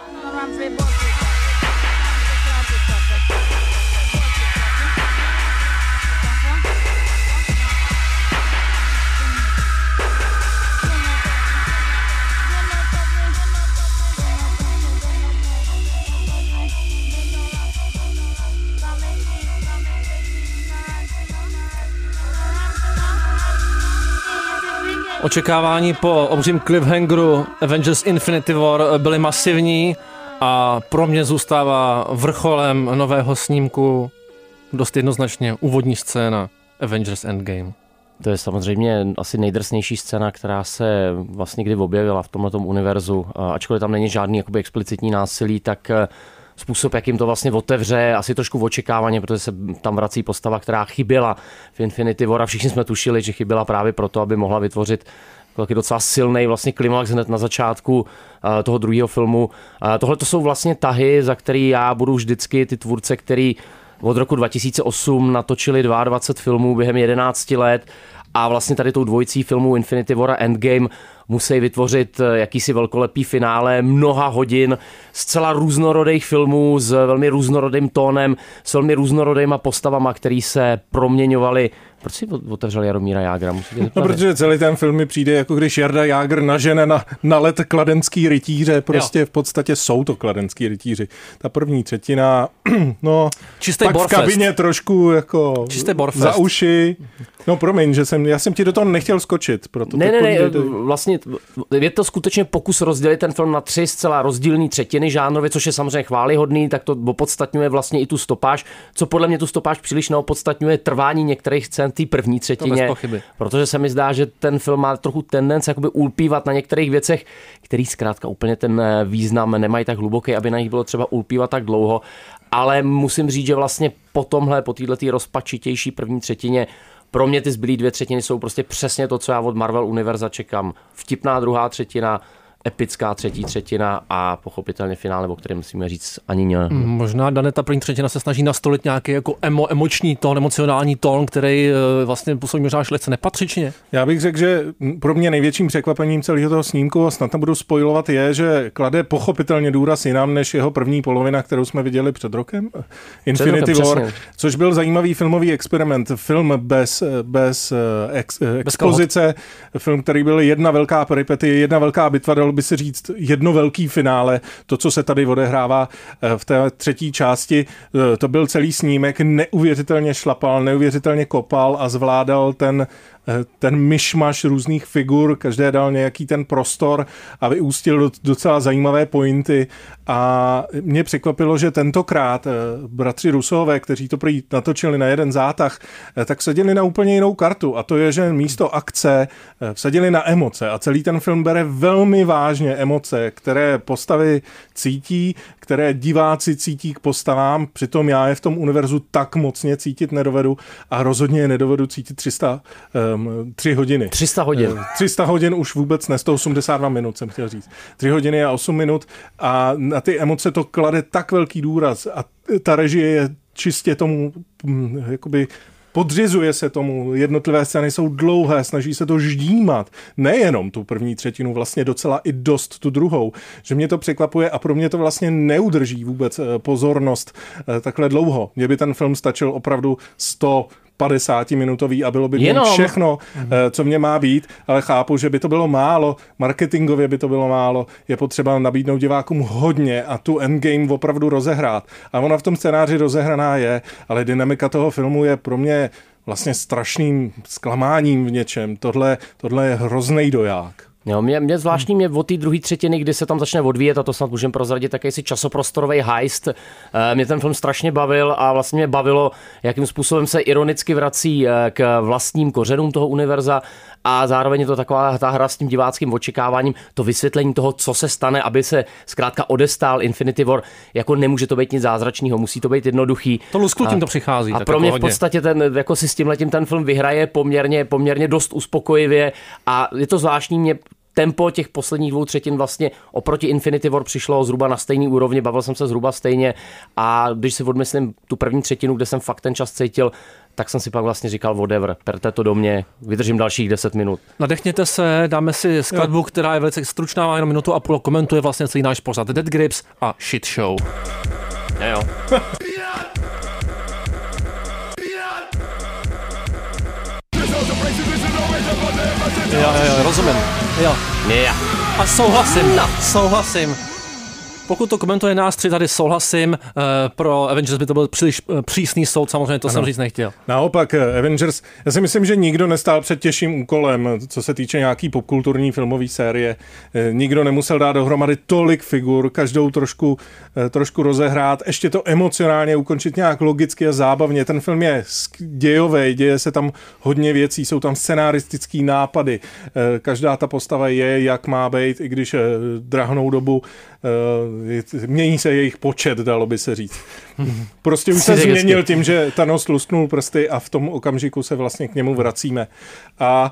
Očekávání po obřím cliffhangeru Avengers Infinity War byly masivní a pro mě zůstává vrcholem nového snímku dost jednoznačně úvodní scéna Avengers Endgame. To je samozřejmě asi nejdrsnější scéna, která se vlastně kdy objevila v tomhletom univerzu. Ačkoliv tam není žádný jakoby explicitní násilí, tak způsob, jak jim to vlastně otevře, asi trošku v očekávání, protože se tam vrací postava, která chyběla v Infinity War a všichni jsme tušili, že chyběla právě proto, aby mohla vytvořit taky docela silný vlastně klimax hned na začátku toho druhého filmu. Tohle to jsou vlastně tahy, za který já budu vždycky ty tvůrce, který od roku 2008 natočili 22 filmů během 11 let a vlastně tady tou dvojicí filmů Infinity War a Endgame musí vytvořit jakýsi velkolepý finále, mnoha hodin, zcela různorodých filmů s velmi různorodým tónem, s velmi různorodýma postavama, který se proměňovali. Proč si otevřel Jaromíra Jágra? No, protože celý ten film mi přijde, jako když Jarda Jágr nažene na let kladenský rytíře, prostě jo. V podstatě jsou to kladenský rytíři. Ta první třetina, no, čistý pak Borfest. V kabině trošku jako za uši. No promiň, že já jsem ti do toho nechtěl skočit. Proto ne, vlastně je to skutečně pokus rozdělit ten film na 3 zcela rozdílné třetiny žánrově, což je samozřejmě chvályhodný, tak to opodstatňuje vlastně i tu stopáž, co podle mě tu stopáž příliš neopodstatňuje trvání některých scén té první třetině, protože se mi zdá, že ten film má trochu tendence jakoby ulpívat na některých věcech, který zkrátka úplně ten význam nemají tak hluboký, aby na nich bylo třeba ulpívat tak dlouho, ale musím říct, že vlastně po této rozpačitější první třetině pro mě ty zbylý 2 třetiny jsou prostě přesně to, co já od Marvel univerza čekám. Vtipná druhá třetina, epická třetí třetina a pochopitelně finále, o kterém musíme říct ani ne. Možná, Dane, ta první třetina se snaží nastolit nějaký jako emoční tón, emocionální tón, který vlastně působí možná lehce nepatřičně. Já bych řekl, že pro mě největším překvapením celého toho snímku, a snad tam budu spoilovat, je, že klade pochopitelně důraz jinam než jeho první polovina, kterou jsme viděli před rokem. Infinity War, což byl zajímavý filmový experiment. Film bez expozice, film, který byl jedna velká peripetie, jedna velká bitva, dalo by se říct jedno velký finále, to, co se tady odehrává v té třetí části, to byl celý snímek, neuvěřitelně šlapal, neuvěřitelně kopal a zvládal ten ten myšmaš různých figur, každé dal nějaký ten prostor a vyústil do docela zajímavé pointy a mě překvapilo, že tentokrát bratři Russové, kteří to prý natočili na jeden zátah, tak vsadili na úplně jinou kartu a to je, že místo akce vsadili na emoce a celý ten film bere velmi vážně emoce, které postavy cítí, které diváci cítí k postavám, přitom já je v tom univerzu tak mocně cítit nedovedu a rozhodně je nedovedu cítit 3 hodiny. 300 hodin. 300 hodin už vůbec ne, 182 minut jsem chtěl říct. 3 hodiny a 8 minut a na ty emoce to klade tak velký důraz a ta režie je čistě tomu jakoby podřizuje se tomu, jednotlivé scény jsou dlouhé, snaží se to ždímat. Nejenom tu první třetinu, vlastně docela i dost tu druhou. Že mě to překvapuje a pro mě to vlastně neudrží vůbec pozornost takhle dlouho. Mně by ten film stačil opravdu 150-minutový a bylo by to všechno, co mě má být, ale chápu, že by to bylo málo, marketingově by to bylo málo, je potřeba nabídnout divákům hodně a tu endgame opravdu rozehrát. A ona v tom scénáři rozehraná je, ale dynamika toho filmu je pro mě vlastně strašným zklamáním v něčem. Tohle je hroznej doják. Jo, mě zvláštní mě od té druhé třetiny, kdy se tam začne odvíjet, a to snad můžeme prozradit, jakýsi časoprostorový heist. Mě ten film strašně bavil a vlastně mě bavilo, jakým způsobem se ironicky vrací k vlastním kořenům toho univerza a zároveň je to taková ta hra s tím diváckým očekáváním, to vysvětlení toho, co se stane, aby se zkrátka odestál Infinity War, jako nemůže to být nic zázračného, musí to být jednoduchý. To lusknutím to přichází. A pro mě v podstatě jako si s tímhletím ten film vyhraje poměrně dost uspokojivě a je to zvláštní, mě tempo těch posledních 2/3 vlastně oproti Infinity War přišlo zhruba na stejný úrovni, bavil jsem se zhruba stejně a když si odmyslím tu první třetinu, kde jsem fakt ten čas cítil, tak jsem si pak vlastně říkal whatever, perte to do mě, vydržím dalších 10 minut. Nadechněte se, dáme si skladbu, která je velice stručná, má jenom 1,5 minuty, komentuje vlastně celý náš pořad Dead Grips a Shit Show. Jo. Jo, rozumím. Jo. Yeah. A souhlasím. Pokud to komentuje nás 3, tady souhlasím, pro Avengers by to byl příliš přísný soud, samozřejmě to jsem říct nechtěl. Naopak Avengers, já si myslím, že nikdo nestál před těžším úkolem, co se týče nějaký popkulturní filmové série. Nikdo nemusel dát dohromady tolik figur, každou trošku rozehrát, ještě to emocionálně ukončit nějak logicky a zábavně. Ten film je dějový, děje se tam hodně věcí, jsou tam scenaristický nápady. Každá ta postava je, jak má být, i když drahnou dobu mění se jejich počet, dalo by se říct. Prostě už se změnil tím, že Thanos lusknul prsty a v tom okamžiku se vlastně k němu vracíme. A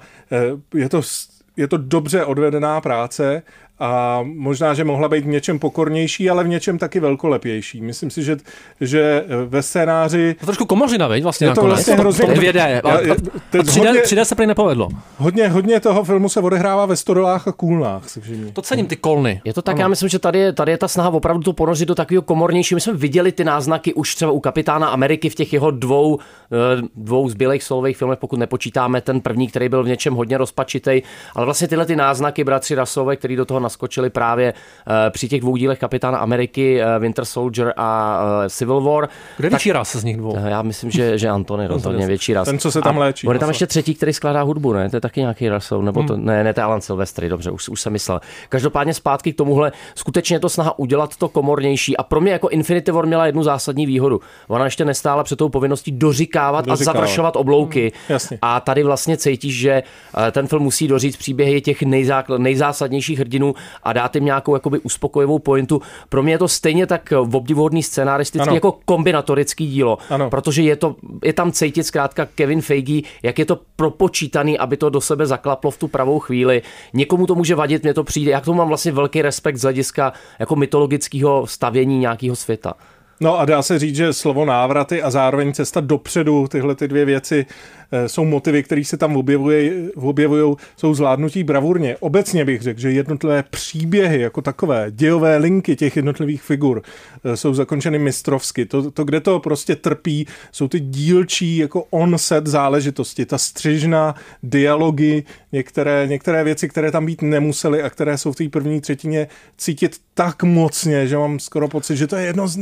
je to dobře odvedená práce a možná, že mohla být v něčem pokornější, ale v něčem taky velkolepější. Myslím si, že ve scénáři... To trošku komořina, veď? Vlastně je to vlastně hrozně... 2D. 3D se prý nepovedlo. Hodně toho filmu se odehrává ve stodolách a kůlnách. To cením, ty kolny. Je to tak, já myslím, že tady je ta snaha opravdu to ponořit do takového komornějšího. My jsme viděli ty náznaky už třeba u Kapitána Ameriky v těch jeho dvou zbylých solových filmech, pokud nepočítáme ten první, který byl v něčem hodně rozpačitej, ale vlastně tyhle ty náznaky bratři Russové, který do toho naskočili právě při těch 2 dílech Kapitána Ameriky, Winter Soldier a Civil War. Kde větší ras z nich dvou? Já myslím, že Antony rozhodně větší ras. Ten, co se tam léčí. On je tam ještě třetí, který skládá hudbu, ne? To je taky nějaký Russell, nebo to, ne, to je Alan Silvestri, dobře, už jsem myslel. Každopádně zpátky k tomuhle, skutečně je to snaha udělat to komornější a pro mě jako Infinity War měla jednu zásadní výhodu. Ona ještě nestála před tou povinností doříkávat a završovat oblouky. A tady vlastně cítíš, že ten film musí doříct příběhy těch nejzásadnějších hrdinů a dát jim nějakou jakoby uspokojivou pointu. Pro mě je to stejně tak obdivuhodný scénaristický jako kombinatorický dílo, protože je tam cítit zkrátka Kevin Feige, jak je to propočítaný, aby to do sebe zaklaplo v tu pravou chvíli. Někomu to může vadit, mně to přijde. Já k tomu mám vlastně velký respekt z hlediska jako mytologického stavění nějakého světa. No a dá se říct, že slovo návraty a zároveň cesta dopředu, tyhle ty dvě věci jsou motivy, které se tam objevují, jsou zvládnutí bravurně. Obecně bych řekl, že jednotlivé příběhy jako takové, dějové linky těch jednotlivých figur jsou zakončeny mistrovsky. To, kde to prostě trpí, jsou ty dílčí jako on-set záležitosti, ta střižna, dialogy, některé věci, které tam být nemusely a které jsou v té první třetině cítit tak mocně, že mám skoro pocit, že to je jedno z nejhorších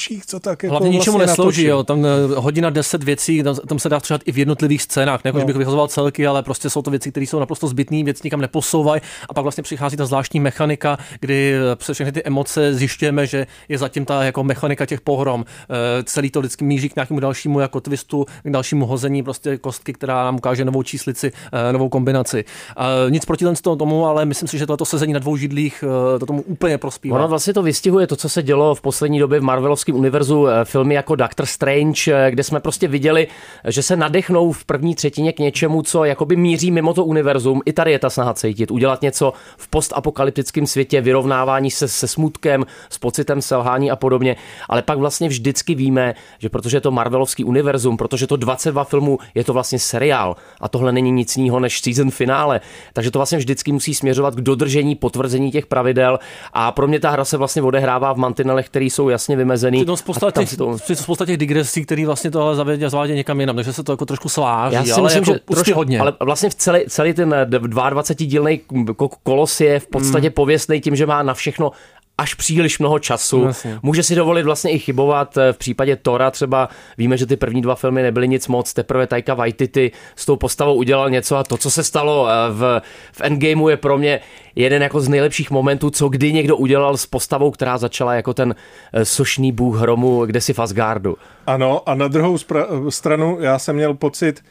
uších, co tak jako hlavně ničemu vlastně neslouží, jo. Tam hodina 10 věcí, tam se dá třeba i v jednotlivých scénách, ne jako, že bych vyhazoval celky, ale prostě jsou to věci, které jsou naprosto zbytné, věci nikam neposouvají a pak vlastně přichází ta zvláštní mechanika, kdy přes všechny ty emoce zjišťujeme, že je zatím ta jako mechanika těch pohrom. Celý to vždycky míří k nějakému dalšímu jako twistu, k dalšímu hození prostě kostky, která nám ukáže novou číslici, novou kombinaci. Nic proti tomu, ale myslím si, že toto sezení na dvou židlích to tomu úplně prospívá. Ono vlastně to vystihuje to, co se dělo v poslední době v Marvelovském univerzu, filmy jako Doctor Strange, kde jsme prostě viděli, že se nadechnou v první třetině k něčemu, co jakoby míří mimo to univerzum. I tady je ta snaha cítit, udělat něco v postapokalyptickém světě, vyrovnávání se smutkem, s pocitem selhání a podobně. Ale pak vlastně vždycky víme, že protože je to Marvelovský univerzum, protože to 22 filmů, je to vlastně seriál a tohle není nic jiného než season finále. Takže to vlastně vždycky musí směřovat k dodržení, potvrzení těch pravidel a pro mě ta hra se vlastně odehrává v mantinelech, které jsou jasně vymezený. Spousta těch digresí, které vlastně to ale zavádí někam jinam, takže se to jako trošku sváží. Já si ale myslím, jako že trošku hodně. Ale vlastně v celý ten 22-dílný kolos je v podstatě pověstný tím, že má na všechno až příliš mnoho času. Jasně. Může si dovolit vlastně i chybovat. V případě Thora třeba víme, že ty první 2 filmy nebyly nic moc, teprve Taika Waititi s tou postavou udělal něco a to, co se stalo v Endgameu, je pro mě jeden jako z nejlepších momentů, co kdy někdo udělal s postavou, která začala jako ten sošný bůh hromu kdesi v Asgardu. Ano, a na druhou stranu já jsem měl pocit,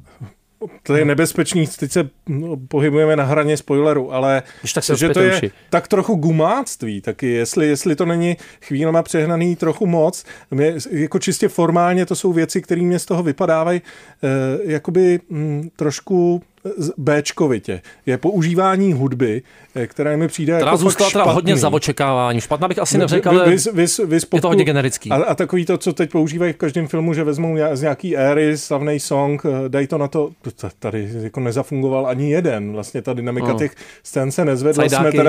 to je nebezpečný, teď se pohybujeme na hraně spoileru, ale že to je tak trochu gumáctví taky, jestli to není chvílema přehnaný trochu moc. Jako čistě formálně to jsou věci, které mě z toho vypadávají jakoby trošku béčkovitě. Je používání hudby, které mi přijde teda jako zůstala špatný. Hodně za očekávání. Špatná bych asi neřekl, ale je to hodně generický. A takový to, co teď používají v každém filmu, že vezmou z nějaký éry slavný song, dají to na to, tady jako nezafungoval ani jeden. Vlastně ta dynamika těch scén se nezvedla.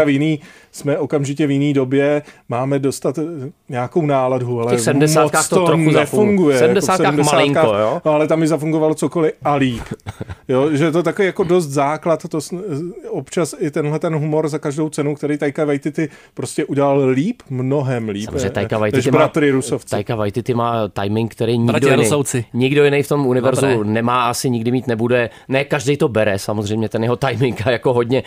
Jsme okamžitě v jiný době, máme dostat nějakou náladu, ale v 70kách to trochu nefunguje. V 70kách malinko, jo? No, ale tam mi zafungovalo cokoliv a líp. Jo, že to takový jako dost základ, to občas i tenhle ten humor za každou cenu, který Taika Waititi prostě udělal líp, mnohem líp. Samozřejmě Taika Waititi má timing, který nikdo jiný v tom univerzu nemá, asi nikdy mít nebude. Ne, každý to bere, samozřejmě ten jeho timing a jako hodně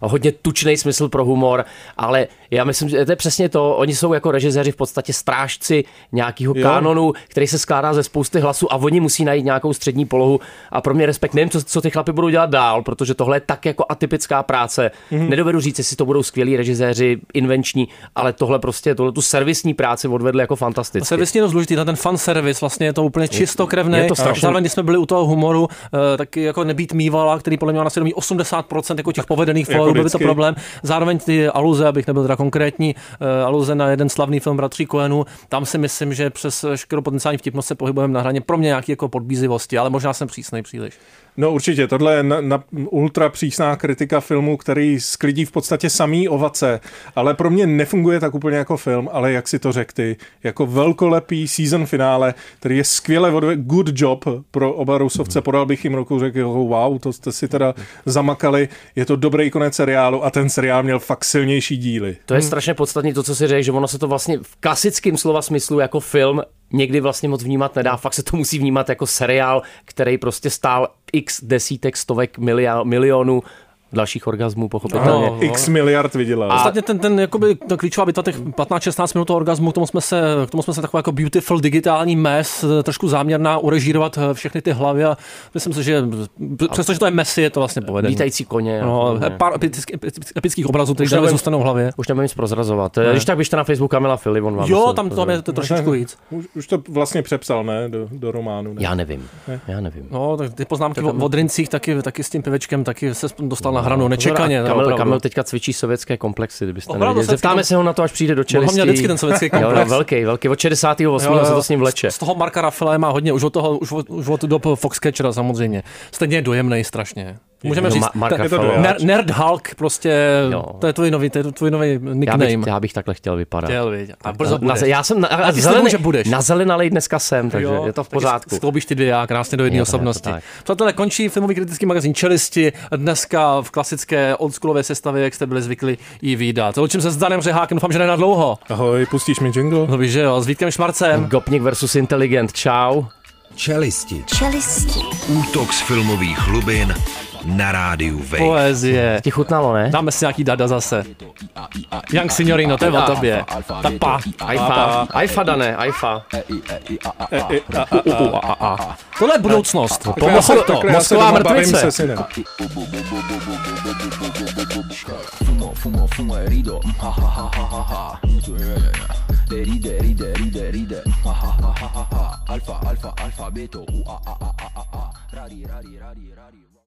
tučný smysl pro humor, ale já myslím, že to je přesně to, oni jsou jako režiséři v podstatě strážci nějakého kánonu, který se skládá ze spousty hlasů a oni musí najít nějakou střední polohu a pro mě respekt, nevím, co ty chlapi budou dělat dál, protože tohle je tak jako atypická práce. Nedovedu říct, jestli to budou skvělí režiséři, invenční, ale tohle tu servisní práci odvedli jako fantasticky. Servisní je to důležitý, ten fan service, vlastně je to úplně čistokrevný. Zároveň, když jsme byli u toho humoru, taky jako nebýt mývala, který podle mě má na svědomí 80% jako těch povedených filmů, byl by to problém. Zároveň ty aluze, abych nebyl teda konkrétní, aluze na jeden slavný film Bratří Coenů, tam si myslím, že přes veškerou potenciální vtipnost se pohybujeme na hraně pro mě nějaký jako podbízivosti, ale možná jsem přísnej příliš. No určitě, tohle je na ultra přísná kritika filmu, který sklidí v podstatě samý ovace, ale pro mě nefunguje tak úplně jako film, ale jak si to řekl ty, jako velkolepý season finále, který je skvěle good job pro oba Rusovce, podal bych jim ruku, řekl, wow, to jste si teda zamakali, je to dobrý konec seriálu a ten seriál měl fakt silnější díly. To je strašně podstatný to, co si řekl, že ono se to vlastně v klasickém slova smyslu jako film někdy vlastně moc vnímat nedá, fakt se to musí vnímat jako seriál, který prostě stál x desítek, stovek milionů dalších orgasmů, pochopitelně. X miliard vydělal. A ostatně ten jakoby ta klíčová bitva těch 15-16 minut orgasmu, k tomu jsme se takový jako beautiful digitální mes, trošku záměrná urežírovat všechny ty hlavy a myslím si, že přestože to je messy, je to vlastně povedené. Lítající koně. Pár epických obrazů, které dále zůstanou v hlavě. Už nebudeme nic prozrazovat. Když tak běžte na Facebook Kamila Filip, on vám. Jo, tam je to trošičku víc. Už to vlastně přepsal, ne? Do románu. Ne? Já nevím. No, tak ty poznámky o drincích taky s tím pivečkem taky se dostal na hranu nečekaně. Kamil teďka cvičí sovětské komplexy, kdybyste nevěděli. Zeptáme se ho na to, až přijde do Čelistí. Měl vždycky ten sovětský komplex. Velký. Od 68. se to s ním vleče. Z toho Marka Rafaela má hodně, už od dob Foxcatchera samozřejmě. Stejně dojemnej strašně. Můžeme říct, Nerd Hulk prostě, to je tvůj nový nickname. Já bych takhle chtěl vypadat. A brzo budeš. Já jsem na zelenalej dneska jsem, takže je to v pořádku. Skloubíš ty dvě krásně do jedné osobnosti. Přátelé, končí filmový kritický magazín Čelisti. Dneska v klasické oldschoolové sestavě, jak jste byli zvyklí ji vídat. Učím se s Danem Řehákem, doufám, že ne na dlouho. Ahoj, pustíš mi jingle? No víš, že jo, s Vítkem Šmarcem. Gopnik versus Inteligent, čau. Čelisti. Útok z filmových hlubin na rádiu Wave. Poezie. Ti chutnalo, ne? Dáme si nějaký dada zase. Young Signorino, to je o tobě. Tak pa. Aifa, Dané, Aifa. Tohle je budoucnost. Pomohl to. Mozková mrtvice. Fumo, herido. Ride. Alfa, beto.